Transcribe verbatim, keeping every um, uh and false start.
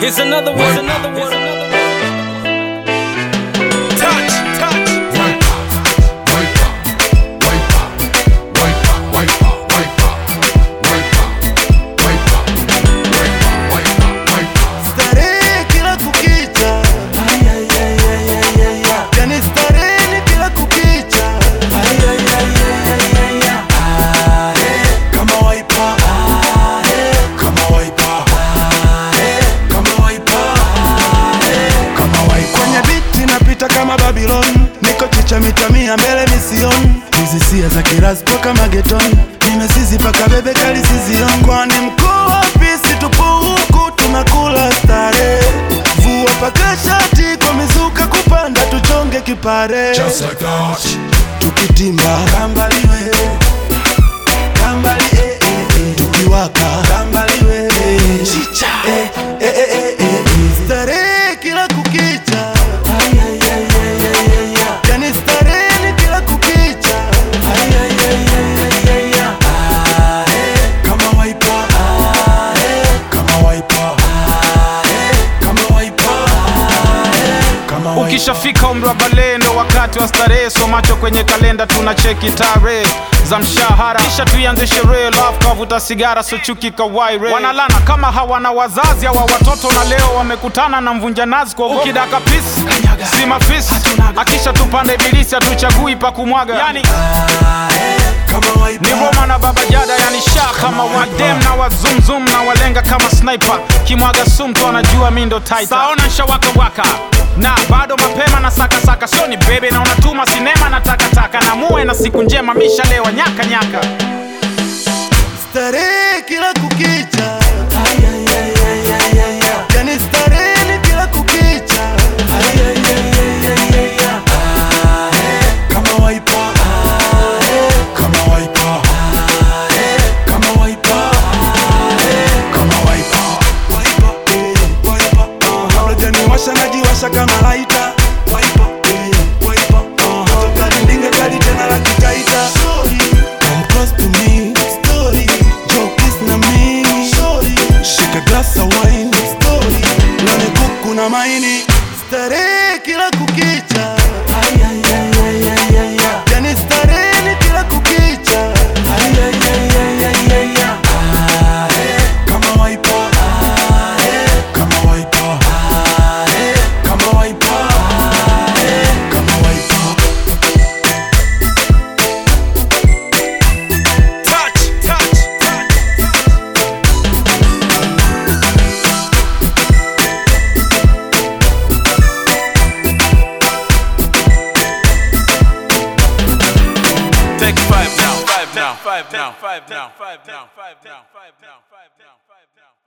Here's another one. Here's another one. Here's another one. Touch, touch. Starehe kila kukicha, ay ay ay ay ay ay. Yani starehe kila kukicha, ay ay ay ay ay ay. Kama waipa, kama waipa, kama waipa, kama waipa. Kwenye beat napita kama Babylon, niko chicha mita mia mbele mission. Hizi sia za kiraspo kama geton, nimesizi paka bebe kali sizion. Kwani mkuu wapi si tupo huku tunakula stare. Vua paka shati kwa mizuka kupanda tuchonge kipare. Just like that. Tukitimba kambaliwe, kambali eh eh eh. Tukiwaka kambaliwe, chicha eh eh eh eh eh. Starehe kila kukicha, ay ay ay ay ay ay. Yani starehe kila kukicha, ay ay ay ay ay ay. Kama waipa, kama waipa, kama waipa, kama waipa. Ukishafika umri wa bale ndo wakati wa starehe, so macho kwenye kalenda tunacheki tarehe za mshahara, kisha tuianze sherehe. Love kavuta sigara, so chuki kawaire. Wanalana kama hawana wazazi hawa watoto, na leo wamekutana na mvunja nazi kwa ukidaka peace si mafisi. Akisha tupande ibilisi hatuchagui pa kumwaga, yani ni Roma na Baba Jada, yani sha kama wadem na wazumzum na walenga kama sniper. Kimwaga sumto anajua mi ndo tighter. Saona nsha waka waka na bado mapema na saka saka, so ni bebe na unatuma sinema na takataka. Na muwe na siku njema, misha lewa nyaka nyaka. Starehe kila kukicha, ay ay ay ay ay ay. Yani starehe kila kukicha, ay ay ay ay ay ay. Kama waipa, kama waipa, kama waipa, kama waipa, waipa eh, waipa. Kabla jani washa najiwasha kama laita, waipa eh, waipa. Toka ndinga kali tena la kikaita. Come close to me, story. Joke is na mimi, story. Shika glass of wine, story. Nane kuku na maini, starehe kila kukicha, ay ay ay ay ay ay. Yani starehe kila kukicha, ay ay ay ay ay ay. Kama waipa, kama waipa, kama waipa, kama waipa. Touch, touch, touch. Take five now, five now, five now, five now, five now, five now, five now, five now, five now.